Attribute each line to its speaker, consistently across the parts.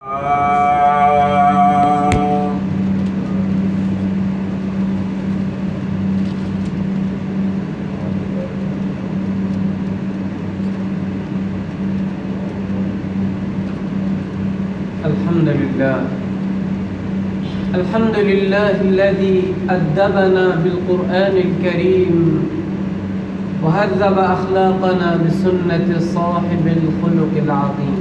Speaker 1: الحمد لله الذي أدبنا بالقرآن الكريم وهذب أخلاقنا بسنة صاحب الخلق العظيم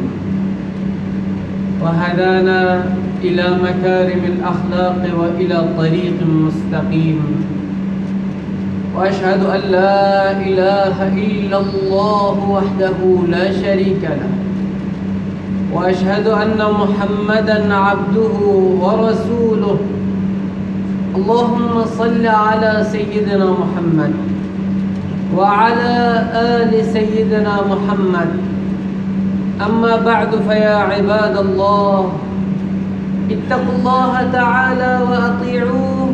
Speaker 1: وهدانا إلى مكارم الأخلاق وإلى طريق مستقيم وأشهد أن لا إله إلا الله وحده لا شريك له وأشهد أن محمدًا عبده ورسوله اللهم صل على سيدنا محمد وعلى آل سيدنا محمد أما بعد فيا عباد الله اتقوا الله تعالى وأطيعوه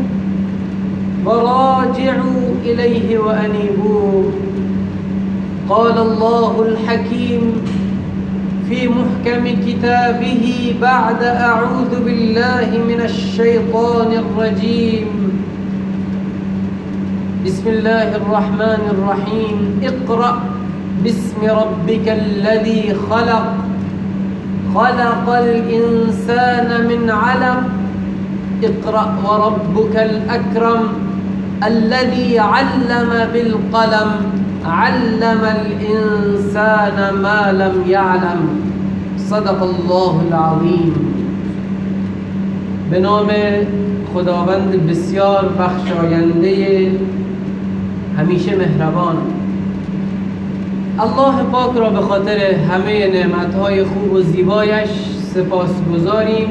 Speaker 1: وراجعوا إليه وأنيبوه قال الله الحكيم في محكم كتابه بعد أعوذ بالله من الشيطان الرجيم بسم الله الرحمن الرحيم اقرأ باسم ربك الذي خلق خلق الإنسان من علق اقرأ وربك الأكرم الذي علم بالقلم علم الإنسان ما لم يعلم صدق الله العظیم. به نام خداوند بسیار بخشاینده همیشه مهربان. الله پاک را به خاطر همه نعمتهای خوب و زیبایش سپاس گذاریم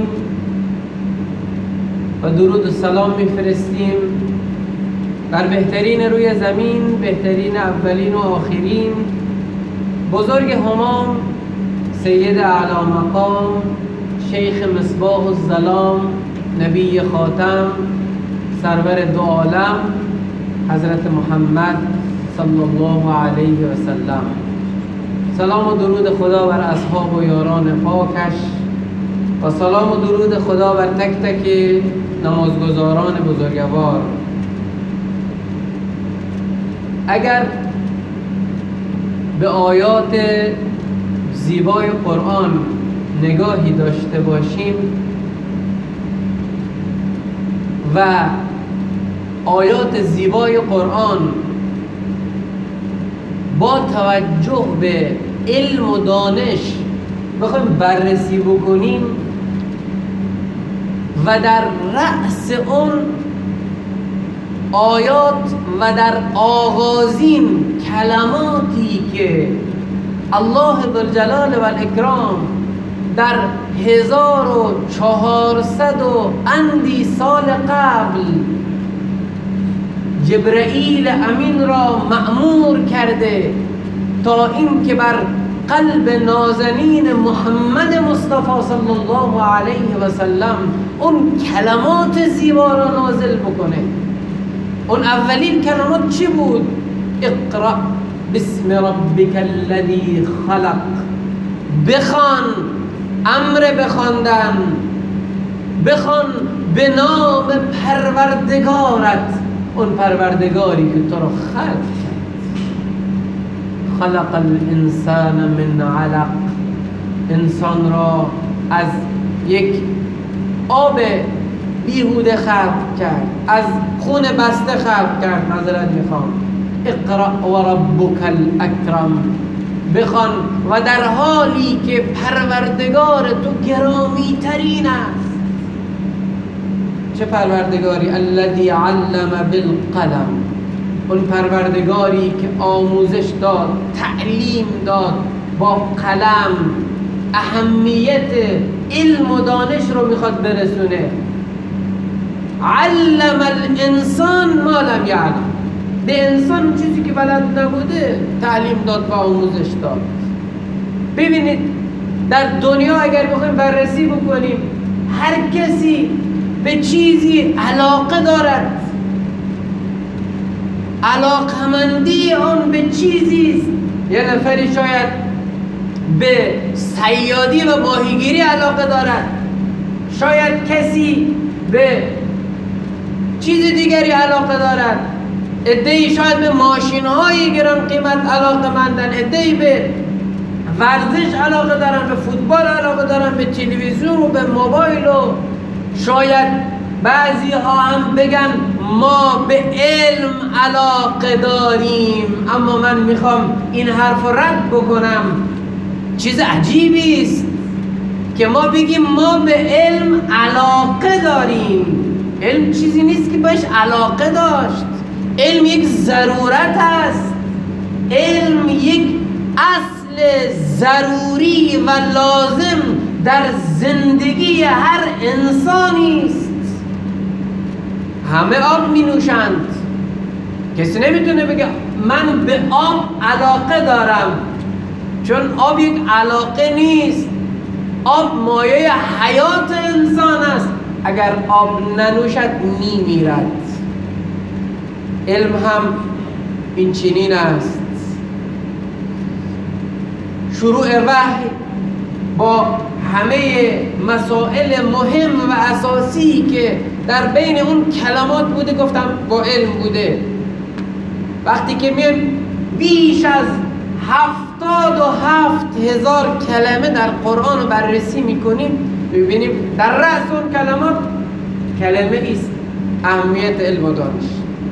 Speaker 1: و درود و سلام میفرستیم بر بهترین روی زمین، بهترین اولین و آخرین، بزرگ همام، سید اعلی مقام، شیخ مصباح الظلام، نبی خاتم، سرور دو عالم، حضرت محمد صلی الله علیه و سلم. سلام و درود خدا بر اصحاب و یاران پاکش و سلام و درود خدا بر تک تک نمازگزاران بزرگوار. اگر به آیات زیبای قرآن نگاهی داشته باشیم و آیات زیبای قرآن با توجه به علم و دانش بخوایم بررسی بکنیم و در رأس اون آیات و در آغازین کلماتی که الله ذوالجلال و الاکرام در 1400 و اندی سال قبل جبرئیل امین را مأمور کرده تا این که بر قلب نازنین محمد مصطفی صلی الله علیه و سلم اون کلمات زیبا را نازل بکنه. اون اولین کلمات چی بود؟ اقرأ باسم ربک الذی خلق. بخوان، امر بخواندن، بخوان به نام پروردگارت، اون پروردگاری که تو را خلق کرد. خلق الانسان من علق، انسان را از یک آب بیهوده خلق کرد، از خون بسته خلق کرد. معذرت میخوام. اقرأ و ربک الاکرم. بخوان و در حالی که پروردگار تو گرامی ترین است. چه پروردگاری؟ الذی علم بالقلم، اون پروردگاری که آموزش داد، تعلیم داد با قلم. اهمیت علم و دانش رو میخواد برسونه. علم الانسان ما لم یعلم، به انسان چیزی که بلد نبوده تعلیم داد و آموزش داد. ببینید در دنیا اگر بخوایم بررسی بکنیم، هر کسی به چیزی علاقه دارد، علاقمندی اون به چیزی است. یه نفری شاید به صیادی و ماهیگیری علاقه دارد، شاید کسی به چیز دیگری علاقه دارد، عده‌ای شاید به ماشین‌های گران قیمت علاقه مندن، عده‌ای به ورزش علاقه دارن، به فوتبال علاقه دارن، به تلویزیون و به موبایل، و شاید بعضی ها هم بگن ما به علم علاقه داریم. اما من میخوام این حرف رد بکنم. چیز عجیبی است که ما بگیم ما به علم علاقه داریم. علم چیزی نیست که بهش علاقه داشت. علم یک ضرورت است. علم یک اصل ضروری و لازم در زندگی هر انسانی است. همه آب می نوشند. کسی نمیتونه بگه من به آب علاقه دارم، چون آب یک علاقه نیست. آب مایه حیات انسان است. اگر آب ننوشد می میرد. علم هم این چنین است. شروع وحی با همه مسائل مهم و اساسی که در بین اون کلمات بوده، گفتم با علم بوده. وقتی که میم بیش از 77,000 کلمه در قرآن رو بررسی میکنیم، ببینیم در رأس اون کلمات کلمه است اهمیت علم و دانش.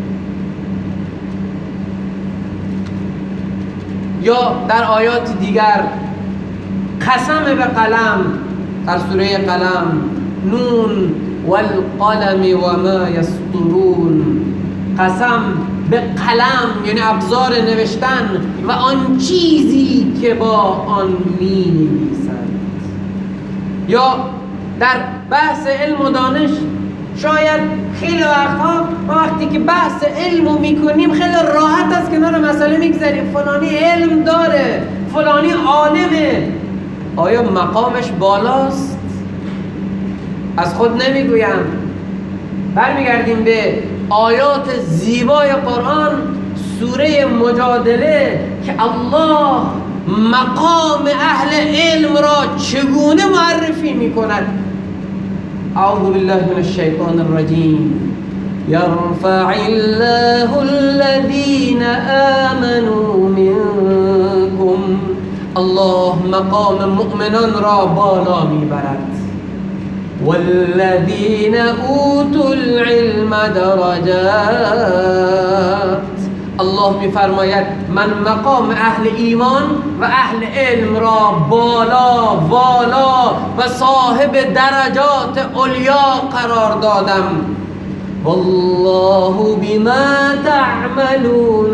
Speaker 1: یا در آیات دیگر قسم به قلم، در سوره قلم، نون والقلم و ما یسطرون. قسم به قلم یعنی ابزار نوشتن و آن چیزی که با آن می نویسند. یا در بحث علم و دانش شاید خیلی وقتها وقتی که بحث علم رو میکنیم خیلی راحت است کنار مسئله میگذاریم. فلانی علم داره، فلانی عالمه. آیا مقامش بالاست؟ از خود نمیگویم. برمیگردیم به آیات زیبای قرآن، سوره مجادله، که الله مقام اهل علم را چگونه معرفی میکند. اعوذ بالله من الشیطان الرجیم. یرفع الله الذین آمنوا منکم. الله مقام مؤمنان را بالا میبرد. والذین اوتوا العلم درجات. الله میفرماید من مقام اهل ایمان و اهل علم را بالا والا و صاحب درجات علیا قرار دادم. والله بما تعملون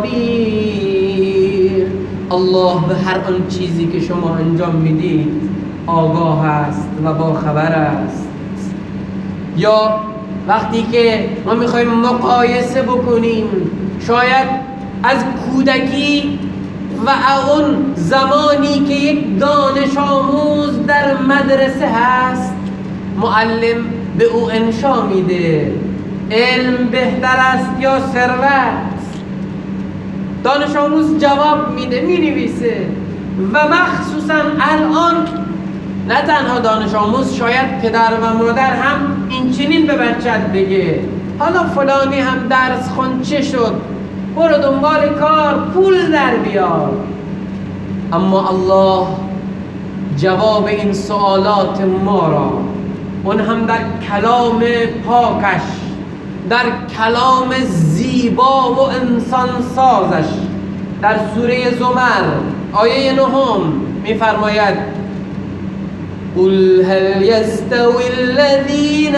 Speaker 1: خبیر. الله به هر آن چیزی که شما انجام میدید آگاه است و با خبر است. یا وقتی که ما میخوایم مقایسه بکنیم، شاید از کودکی و اون زمانی که یک دانش آموز در مدرسه هست، معلم به او انشا میده علم بهتر است یا ثروت. دانش آموز جواب میده، مینویسه. و مخصوصا الان نه تنها دانش آموز، شاید پدر و مادر هم این چنین به بچت بگه حالا فلانی هم درس خون چه شد، برو دنبال کار پول در بیار. اما الله جواب این سوالات ما را، اون هم در کلام پاکش، در کلام زیبا و انسان سازش، در سوره زمر آیه 9 میفرماید قل هل يستوي الذين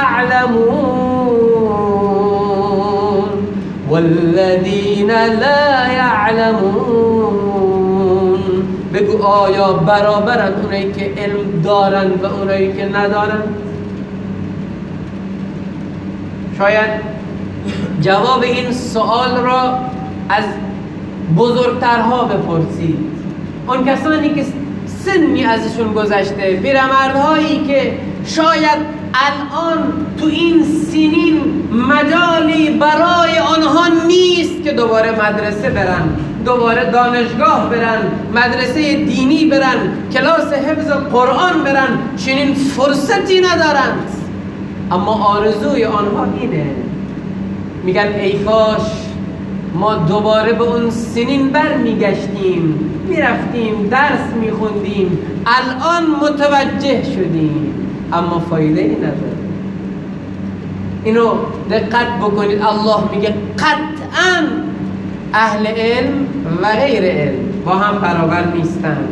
Speaker 1: يعلمون والذين لا يعلمون. بگو آیا برابرند اونایی که علم دارن و اونایی که ندارن؟ شاید جواب این سوال را از بزرگترها بپرسید، اون کسانی که سنی ازشون گذشته، پیرمردهایی که شاید الان تو این سنین مجالی برای آنها نیست که دوباره مدرسه برن، دوباره دانشگاه برن، مدرسه دینی برن، کلاس حفظ قرآن برن، چنین فرصتی ندارند. اما آرزوی آنها اینه، میگن ای کاش ما دوباره به اون سنین بر میگشتیم، میرفتیم درس میخوندیم، الان متوجه شدیم. اما فایده ای نداره. اینو دقت بکنید، الله میگه قطعاً اهل علم و غیر علم با هم برابر نیستند.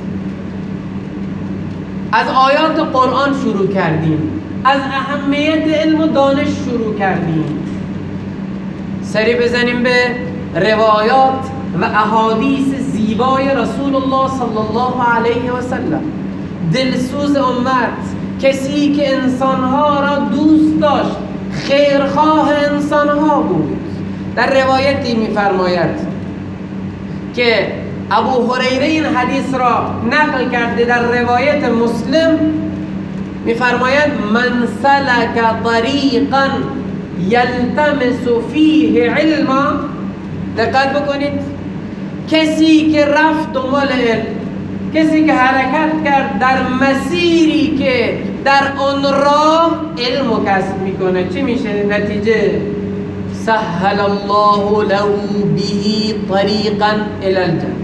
Speaker 1: از آیات قرآن شروع کردیم، از اهمیت علم و دانش شروع کردیم، سری بزنیم به روایات و احادیث زیبای رسول الله صلی الله علیه و سلم. دلسوز امت، کسی که انسانها را دوست داشت، خیرخواه انسانها بود. در روایتی می‌فرماید که ابو هریره این حدیث را نقل کرده در روایت مسلم، می‌فرماید من سلک طریقا یلتمس فیه علما. دقت بکنید، کسی که رفت دنبال علم، کسی که حرکت کرد در مسیری که در آن راه علم و کسب میکنه، چی میشه نتیجه؟ سهل الله له به طریقا الی الجنه.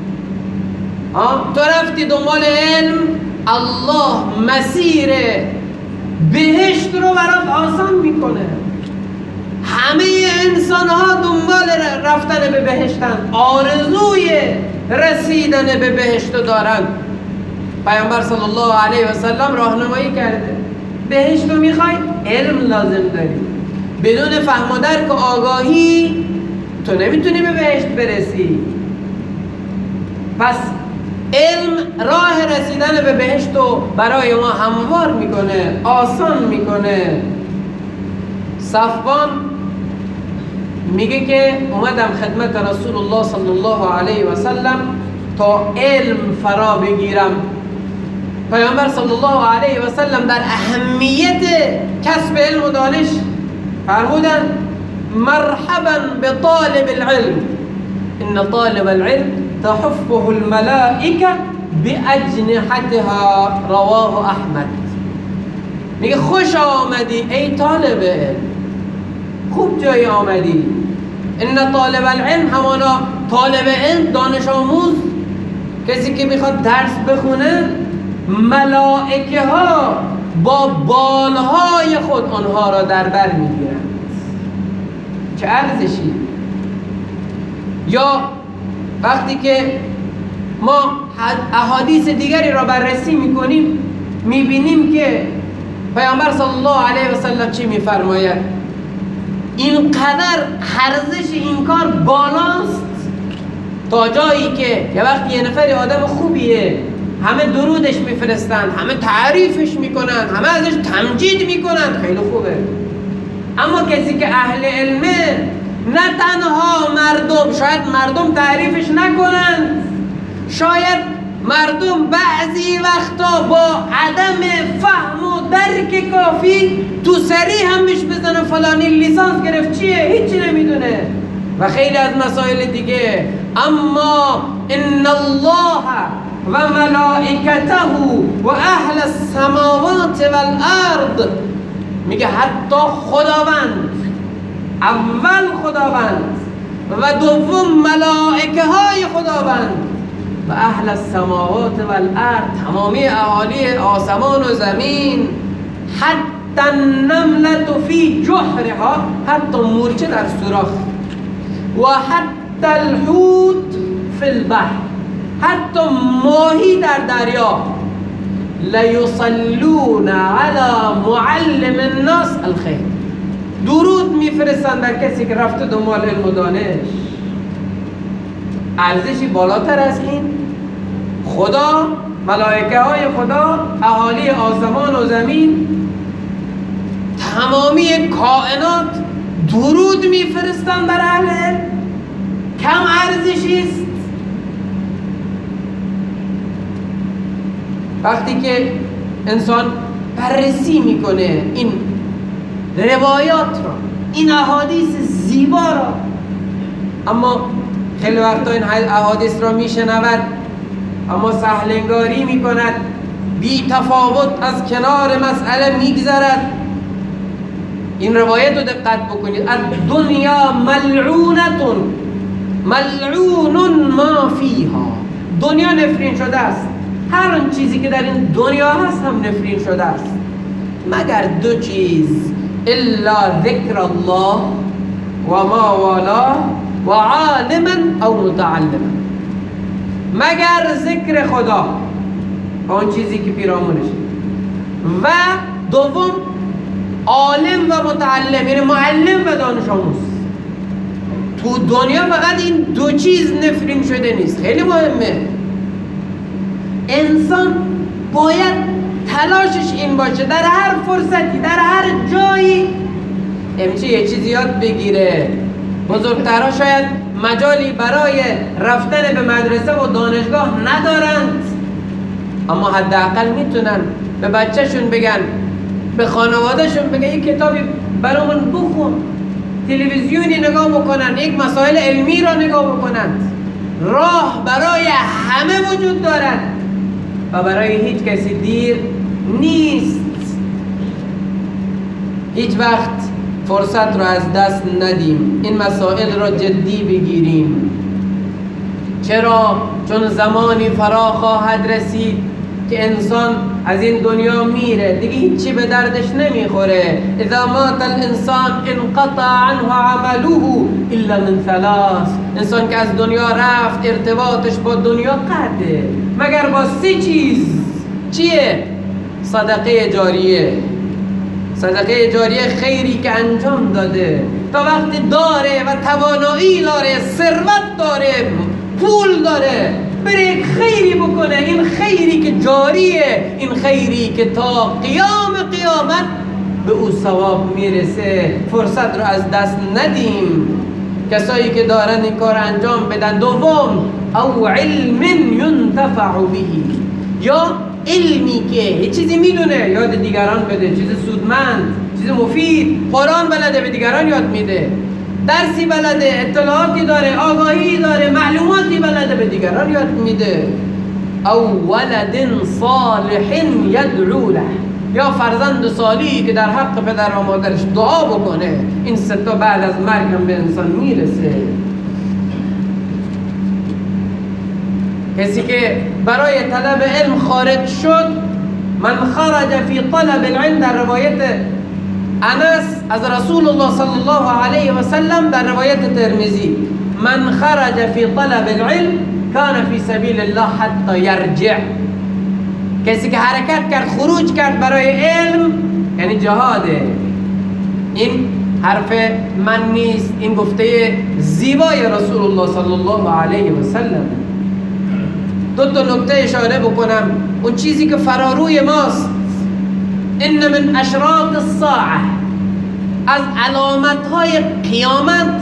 Speaker 1: تو رفتی دنبال علم، الله مسیر بهشت رو برات آسان میکنه. همه انسان ها دنبال رفتن به بهشتن، آرزوی رسیدن به بهشت دارن. پیامبر صلی الله علیه و سلم راهنمایی کرده، بهشت رو میخوای؟ علم لازم داری. بدون فهم و درک و آگاهی تو نمیتونی به بهشت برسی. پس علم راه رسیدن به بهشت رو برای ما هموار میکنه، آسان میکنه. صفوان میگه که اومدم خدمت رسول الله صلی الله علیه و سلم تا علم فرا بگیرم. پیامبر صلی الله علیه و سلم در اهمیت کسب علم و دانش فرمودن مرحبا بطالب العلم ان طالب العلم تحفه الملائکه باجنحتها. رواه احمد. میگه خوش آمدی ای طالب علم، خوب جای آمدی. ان طالب العلم همانا طالب علم، دانش آموز، کسی که میخواد درس بخونه، ملائکه ها با بالهای خود آنها را در بر میگیرند. چه ارزشی. یا وقتی که ما احادیث دیگری را بررسی میکنیم، میبینیم که پیامبر صلی الله علیه و سلم چی میفرماید؟ اینقدر ارزش این کار بالاست تا جایی که یه وقتی یه نفر آدم خوبیه، همه درودش میفرستن، همه تعریفش میکنن، همه ازش تمجید میکنن، خیلی خوبه. اما کسی که اهل علمه، نه تنها مردم، شاید مردم تعریفش نکنن، شاید مردم بعضی وقتا با عدم فهم و درک کافی تو سری هم بهش بزنن فلانی لیسانس گرفت چیه، هیچی نمیدونه و خیلی از مسائل دیگه. اما ان الله و ملائکته و اهل السماوات والارض، میگه حتی خداوند، اول خداوند و دوم ملائکه های خداوند و اهل السماوات والارض، تمامی اهالی آسمان و زمین، حتی النملة فی جحرها، حتی مورچه در سوراخ، و حتی الحوت فی البحر، حتی ماهی در دریا، لیصلون علی معلم الناس الخیر، درود میفرستن بر کسی که رفته دنبال علم و دانش. ارزشی بالاتر از این؟ خدا، ملائکه های خدا، اهالی آسمان و زمین، تمامی کائنات درود میفرستن بر اهل علم، کم ارزشی است؟ وقتی که انسان بررسی میکنه این روایات را، این احادیث زیبا را، اما خیلی وقتا این احادیث را میشنود اما سهلنگاری میکند، بی تفاوت از کنار مسئله میگذرد. این روایت رو دقت بکنید: الدنیا ملعونتون ملعون ما فیها. دنیا نفرین شده است، هر اون چیزی که در این دنیا هست هم نفرین شده است مگر دو چیز: الا ذکر الله و ما والاه و عالما او متعلما. مگر ذکر خدا، اون چیزی که پیرامونش، و دوم عالم و متعلم، یعنی معلم و دانش آموز. تو دنیا فقط این دو چیز نفرین شده نیست. خیلی مهمه. انسان باید تلاشش این باشه در هر فرصتی، در هر جایی امچه یه چیزی یاد بگیره. بزرگترها شاید مجالی برای رفتن به مدرسه و دانشگاه ندارند، اما حداقل میتونن به بچهشون بگن، به خانوادهشون بگن یک کتابی برامون بخون، تلویزیونی نگاه بکنن، یک مسائل علمی را نگاه بکنند. راه برای همه وجود دارد و برای هیچ کسی دیر نیست. هیچ وقت فرصت را از دست ندیم، این مسائل را جدی بگیریم. چرا؟ چون زمانی فرا خواهد رسید که انسان از این دنیا میره، دیگه هیچی به دردش نمیخوره. اذا مات الانسان انقطع عنه عمله الا من ثلاث. انسان که از دنیا رفت ارتباطش با دنیا قطعه مگر با سه چیز. چیه؟ صدقه جاریه. صدقه جاریه، خیری که انجام داده تا وقتی داره و توانایی داره، ثروت داره، پول داره، بره خیری بکنه. این خیری که جاریه، این خیری که تا قیام قیامت به او ثواب میرسه. فرصت رو از دست ندیم. کسایی که دارن این کار انجام بدن. دوم، او علم ینتفع به، یا علمی که یه چیزی میدونه یاد دیگران بده، چیز سودمند، چیز مفید. قرآن بلده به دیگران یاد میده، درسی بلده، اطلاعاتی داره، آگاهی داره، معلوماتی بلده به دیگران یاد میده. او ولد صالح یدعو له، یا فرزند صالحی که در حق پدر و مادرش دعا بکنه. این سه تا بعد از مرگ هم به انسان میرسه. کسی که برای طلب علم خارج شد، من خرج فی طلب العلم، در روایت انس از رسول الله صلی الله علیه و سلم، در روایت ترمذی، من خرج فی طلب العلم کان فی سبیل الله حتی یرجع. کسی که حرکت کرد، خروج کرد برای علم، یعنی جهاده. این حرف من نیست، این گفته زیبای رسول الله صلی الله علیه و سلم. دو تا نکته اشاره بکنم. اون چیزی که فراروی ماست، ان من اشراط الساعه، از علامت‌های قیامت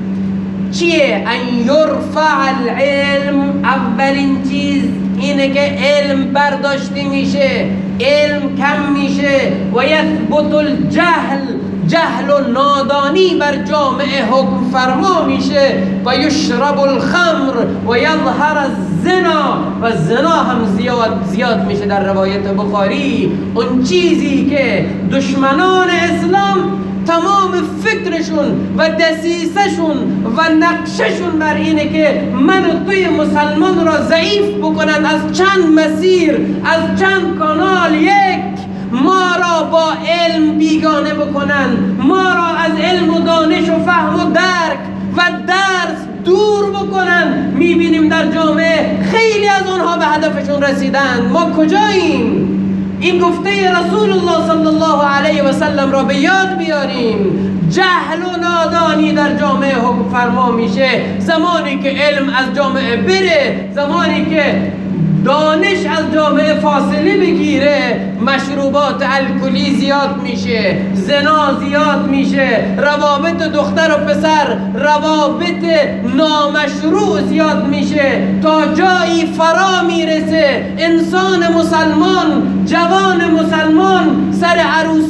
Speaker 1: چیه؟ ان یرفع العلم. اولین چیز اینه که علم برداشته میشه، علم کم میشه. و یثبت الجهل، جهل و نادانی بر جامعه حکم فرما میشه. و یشرب الخمر و یظهر الزنا، و زنا هم زیاد میشه. در روایت بخاری اون چیزی که دشمنان اسلام تمام فکرشون و دسیسشون و نقششون بر اینه که من و توی مسلمان را ضعیف بکنن، از چند مسیر، از چند کانال، یک، ما را با علم بیگانه بکنن، ما را از علم و دانش و فهم و درک و درس دور بکنن. میبینیم در جامعه خیلی از اونها به هدفشون رسیدن. ما کجاییم؟ این گفته رسول الله صلی الله علیه و سلم را به یاد بیاریم. جهل و نادانی در جامعه حکم فرما میشه زمانی که علم از جامعه بره، زمانی که دانش از جامعه فاصله بگیره. مشروبات الکلی زیاد میشه، زنا زیاد میشه، روابط دختر و پسر، روابط نامشروع زیاد میشه، تا جایی فرا میرسه انسان مسلمان، جوان مسلمان سر عروسی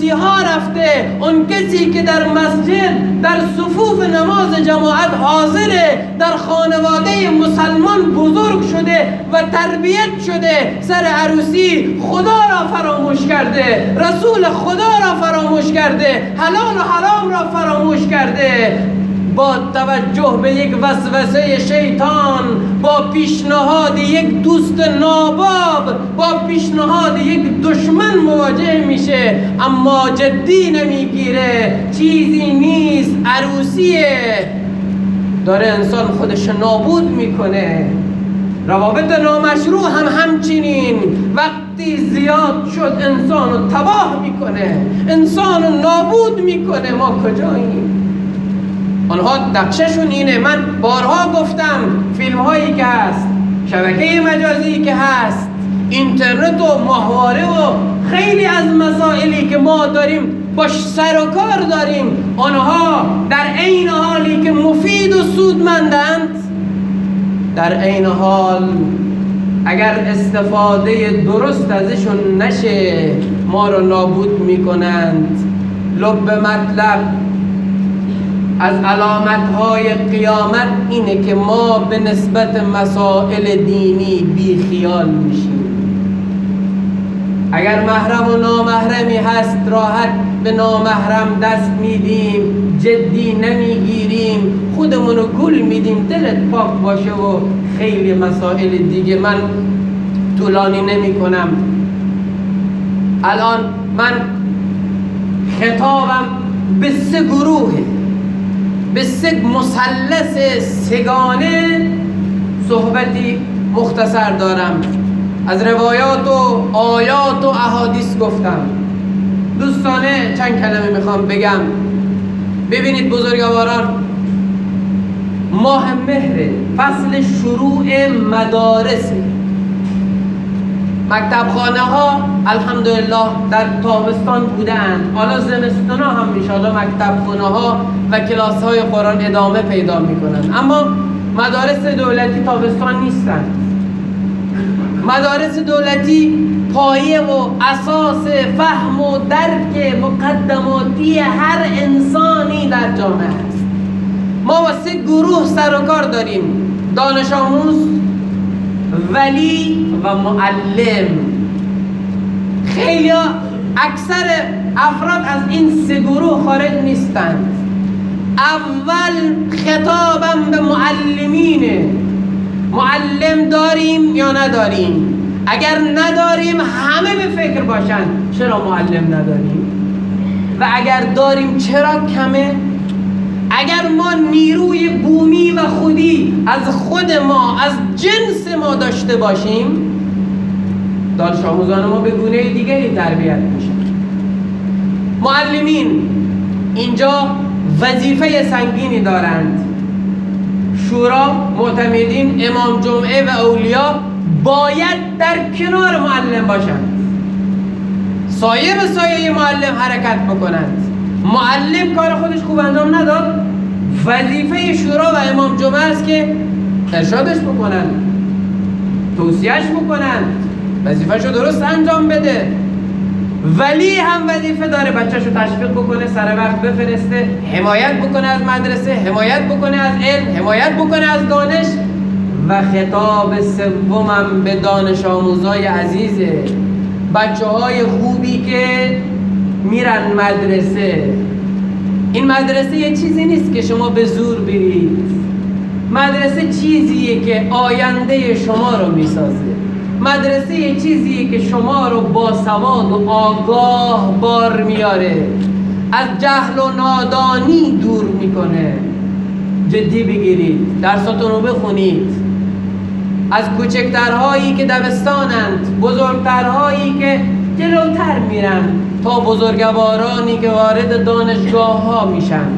Speaker 1: عروسی ها رفته، اون کسی که در مسجد در صفوف نماز جماعت حاضره، در خانواده مسلمان بزرگ شده و تربیت شده، سر عروسی خدا را فراموش کرده، رسول خدا را فراموش کرده، حلال و حرام را فراموش کرده، با توجه به یک وسوسه شیطان، با پیشنهاد یک دوست ناباب، با پیشنهاد یک دشمن مواجه میشه، اما جدی نمیگیره. چیزی نیست، عروسیه، داره انسان خودش نابود میکنه. روابط نامشروع هم همچنین، وقتی زیاد شد انسان رو تباه میکنه، انسان رو نابود میکنه. ما کجاییم؟ آنها نقششون اینه. من بارها گفتم، فیلم هایی که هست، شبکه مجازی که هست، اینترنت و ماهواره و خیلی از مسائلی که ما داریم باش سر و کار داریم، آنها در عین حالی که مفید و سودمندند، در عین حال اگر استفاده درست ازشون نشه ما رو نابود میکنند. لب مطلب از علامت‌های قیامت اینه که ما به نسبت مسائل دینی بی خیال میشیم. اگر محرم و نامحرمی هست راحت به نامحرم دست میدیم، جدی نمیگیریم، خودمونو گول میدیم، دلت پاک باشه و خیلی مسائل دیگه. من طولانی نمی کنم. الان من خطابم به 3 گروهه، به 3 مثلث سگانه صحبتی مختصر دارم. از روایات و آیات و احادیث گفتم. دوستانه چند کلمه میخوام بگم. ببینید بزرگواران، ماه مهر، فصل شروع مدارس، مکتب خانه ها الحمدلله در تابستان بودند، حالا زمستان ها هم انشاءالله مکتب خانه ها و کلاس های قرآن ادامه پیدا میکنند. اما مدارس دولتی تابستان نیستند. مدارس دولتی پایه و اساس فهم و درک مقدماتی هر انسانی در جامعه است. ما با 3 گروه سر و کار داریم: دانش آموز، ولی و معلم. خیلی اکثر افراد از این 3 گروه خارج نیستند. اول خطابم به معلمینه. معلم داریم یا نداریم؟ اگر نداریم همه به فکر باشن چرا معلم نداریم؟ و اگر داریم چرا کمه؟ اگر ما نیروی بومی و خودی از خود ما، از جنس ما داشته باشیم، دانش آموزان ما به گونه دیگری تربیت میشن. معلمین اینجا وظیفه سنگینی دارند. شورا، معتمدین، امام جمعه و اولیا باید در کنار معلم باشند، سایه به سایه معلم حرکت بکنند. معلم کار خودش خوب انجام نداد، وظیفه شورا و امام جمعه است که ارشادش بکنند، توصیهش بکنند، وظیفه‌شو درست انجام بده. ولی هم وظیفه داره بچه‌شو تشویق بکنه، سر وقت بفرسته، حمایت بکنه از مدرسه، حمایت بکنه از علم، حمایت بکنه از دانش. و خطاب سومم به دانش آموزای عزیزه، بچه‌های خوبی که میرن مدرسه. این مدرسه یه چیزی نیست که شما به زور برید. مدرسه چیزیه که آینده شما رو میسازه. مدرسه یه چیزیه که شما رو با سواد و آگاه بار میاره، از جهل و نادانی دور میکنه. جدی بگیرید، درساتون رو بخونید. از کوچکترهایی که دبستانند، بزرگترهایی که جلوتر میرن، تا بزرگوارانی که وارد دانشگاه ها میشن.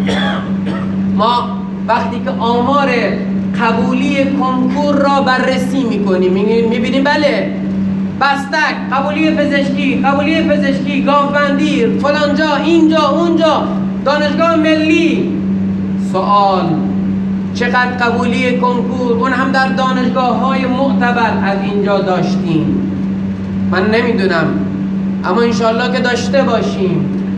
Speaker 1: ما وقتی که آمار قبولی کنکور را بررسی میکنیم میبینیم بله بستک، قبولی پزشکی، گاوبندی، فلانجا، اینجا، اونجا، دانشگاه ملی. سوال: چقدر قبولی کنکور اون هم در دانشگاه های معتبر از اینجا داشتیم؟ من نمیدونم، اما انشالله که داشته باشیم.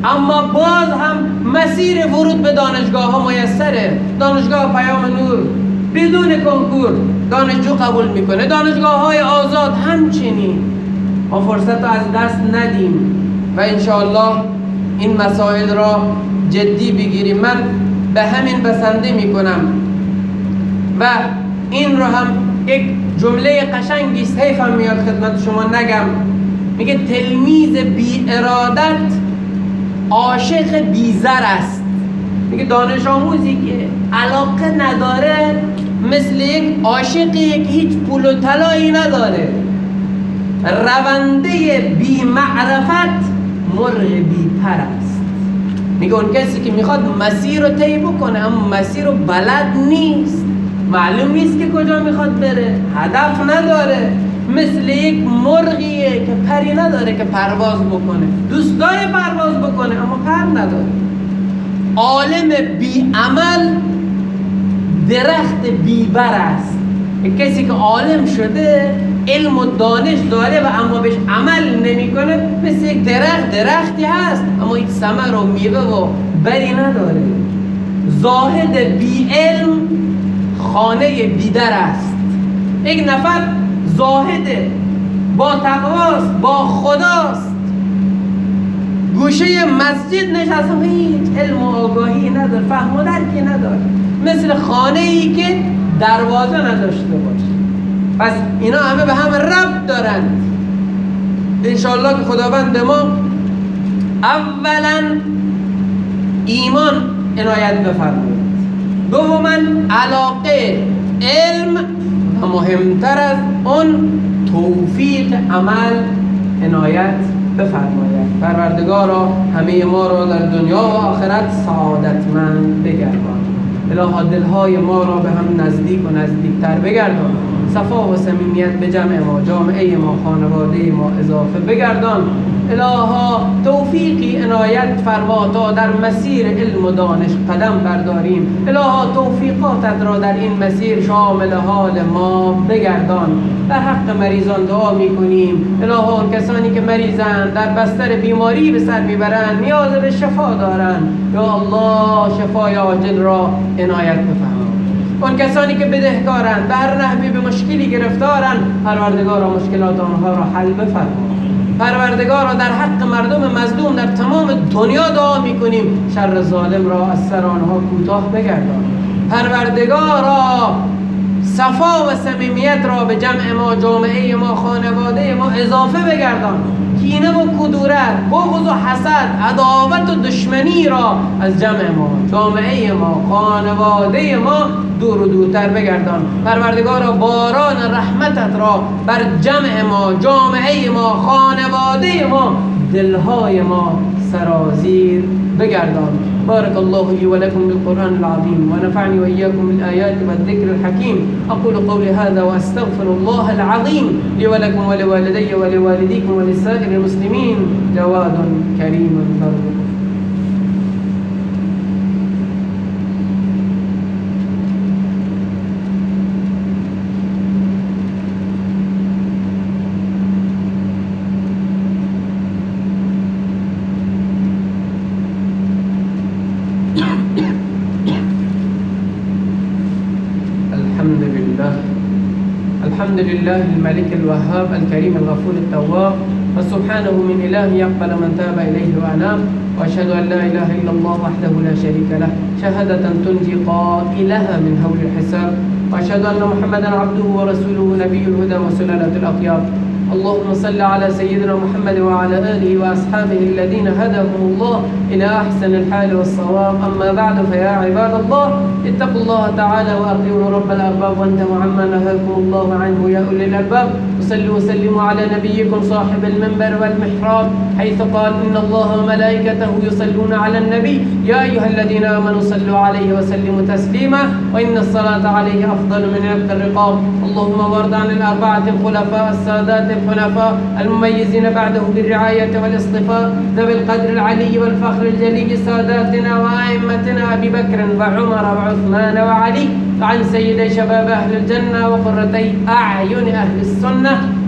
Speaker 1: اما باز هم مسیر ورود به دانشگاه ها میسره. دانشگاه پیام نور بدون کنکور دانشجو قبول میکنه، دانشگاه های آزاد همچنین. ما فرصت رو از دست ندیم و انشاءالله این مسائل را جدی بگیریم. من به همین بسنده میکنم و این رو هم یک جمله قشنگی است، حیفم میاد خدمت شما نگم. میگه تلمیذ بی ارادت عاشق بی زر است. میگه دانش آموزی که علاقه نداره مثل یک عاشقی که هیچ پول و طلایی نداره. رونده بی معرفت مرغ بی پر است. میگه اون کسی که میخواد مسیر رو طی بکنه اما مسیر رو بلد نیست، معلوم نیست که کجا میخواد بره، هدف نداره، مثل یک مرغیه که پری نداره که پرواز بکنه، دوست داره پرواز بکنه اما پر نداره. عالم بی عمل درخت بی بر است. کسی که عالم شده علم و دانش داره و اما بهش عمل نمیکنه مثل یک درختی هست اما هیچ ثمر و میوه و بری نداره. زاهد بی علم خانه بی در است. یک نفر زاهد با تقواست، با خداست، گوشه مسجد نشسته، هیچ علم و آگاهی نداره، فهم و درکی نداره، مثل خانه ای که دروازه نداشته باشه. پس اینا همه به هم ربط دارند. انشاءالله که خداوند به ما اولا ایمان عنایت بفرماید، دوما علاقه، علم و مهمتر از اون توفیق عمل عنایت بفرماید. پروردگارا همه ما را در دنیا و آخرت سعادتمند بگردان. الها دلهای ما را به هم نزدیک و نزدیکتر بگردان. صفا و صمیمیت به جمع ما، جامعه ما، خانواده ما اضافه بگردان. الها توفیقی عنایت فرما تا در مسیر علم و دانش قدم برداریم. الها توفیقاتت را در این مسیر شامل حال ما بگردان. در حق مریضان دعا میکنیم. الها کسانی که مریضند، در بستر بیماری به سر میبرند، نیاز به شفا دارند، یا الله شفای عاجل را عنایت بفرما. اون کسانی که بدهکارند، به هر نحوی به مشکلی گرفتارند، پروردگارا مشکلات آنها را حل بفرما. پروردگارا در حق مردم مظلوم در تمام دنیا دعا میکنیم، شر ظالم را از سر آنها کوتاه بگردان. پروردگارا صفا و صمیمیت را به جمع ما، جامعه ما، خانواده ما اضافه بگردان. کینه و کدورت، بغض و حسد، عداوت و دشمنی را از جمع ما، جامعه ما، خانواده ما دور و دورتر بگردان. پروردگارا باران رحمتت را بر جمع ما، جامعه ما، خانواده ما، دلهای ما سرازیر بگردان. بارك الله لي ولكم بالقرآن العظيم ونفعني وإياكم بالآيات والذكر الحكيم. أقول قولي هذا وأستغفر الله العظيم لي ولكم ولوالدي ولوالديكم ولسائر المسلمين. جواد كريم بر. الحمد لله الملك الوهاب الكريم الغفور التواب، فسبحانه من إله يقبل من تاب إليه وأناب. وأشهد أن لا إله إلا الله وحده لا شريك له شهادة تنجي قائلها من هول الحساب. وأشهد أن محمدا عبده ورسوله نبي الهدى وسلالة الأطياب. اللهم صل على سيدنا محمد وعلى آله وأصحابه الذين هداهم الله إلى أحسن الحال والصواب. أما بعد، فيا عباد الله اتقوا الله تعالى وأطيعوا رب الأرباب وانتهوا عما نهاكم الله عنه يا أولي الألباب. وصلوا وسلموا على نبيكم صاحب المنبر والمحراب، حيث قال إن الله وملائكته يصلون على النبي يا أيها الذين آمنوا صلوا عليه وسلموا تسليما. وإن الصلاة عليه أفضل من عتق الرقاب. اللهم وارض عن الأربعة الخلفاء السادات الحنفاء المميزين بعده بالرعاية والاصطفاء، ذوي القدر العلي والفخر الجلي، ساداتنا وأئمتنا أبي بكر وعمر وعثمان وعلي، وعن سيدي شباب أهل الجنة وقرتي أعين أهل السنة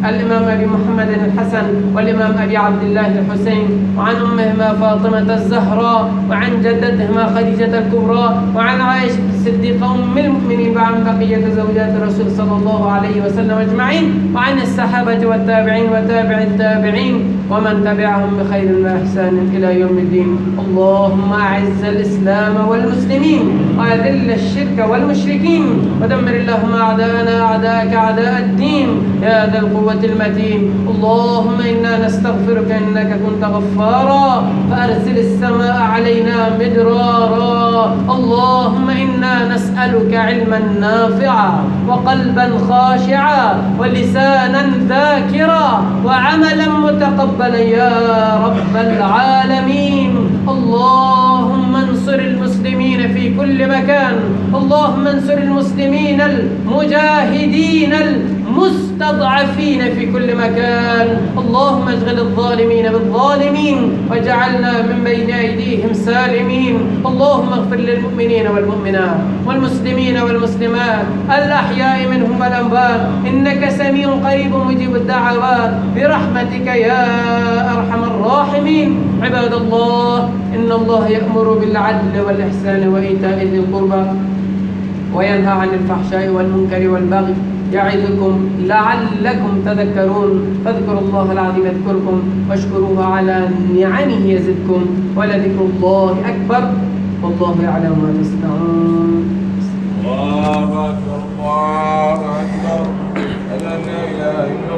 Speaker 1: الإمام أبي محمد الحسن والإمام أبي عبد الله الحسين، وعن أمهما فاطمة الزهراء، وعن جدتهما خديجة الكبرى، وعن عائشة الصديقة أم المؤمنين، وعن بقية زوجات الرسول صلى الله عليه وسلم أجمعين، وعن الصحابة والتابعين وتابع التابعين ومن تبعهم بخير وإحسان إلى يوم الدين. اللهم أعز الإسلام والمسلمين وأذل الشرك والمشركين، ودمر اللهم أعداءنا أعداءك أعداء الدين يا ذا القوة المتين. اللهم إنا نستغفرك إنك كنت غفارا فأرسل السماء علينا مدرارا. اللهم إنا نسألك علما نافعا وقلبا خاشعا ولسانا ذاكرا وعملا متقبلا يا رب العالمين. اللهم انصر المسلمين في كل مكان، اللهم انصر المسلمين المجاهدين المستضعفين في كل مكان. اللهم اشغل الظالمين بالظالمين واجعلنا من بين أيديهم سالمين. اللهم اغفر للمؤمنين والمؤمنات والمسلمين والمسلمات الأحياء منهم والأموات إنك سميع قريب مجيب الدعوات برحمتك يا أرحم الراحمين. عباد الله، إن الله يأمر بالعدل والإحسان وإيتاء ذي القربى وينهى عن الفحشاء والمنكر والبغي يعظكم لعلكم تذكرون. فاذكروا الله العظيم يذكركم واشكروه على نعمه يزدكم ولذكر الله أكبر والله يعلم ما تصنعون.
Speaker 2: الله أكبر الله أكبر. لا إله إلا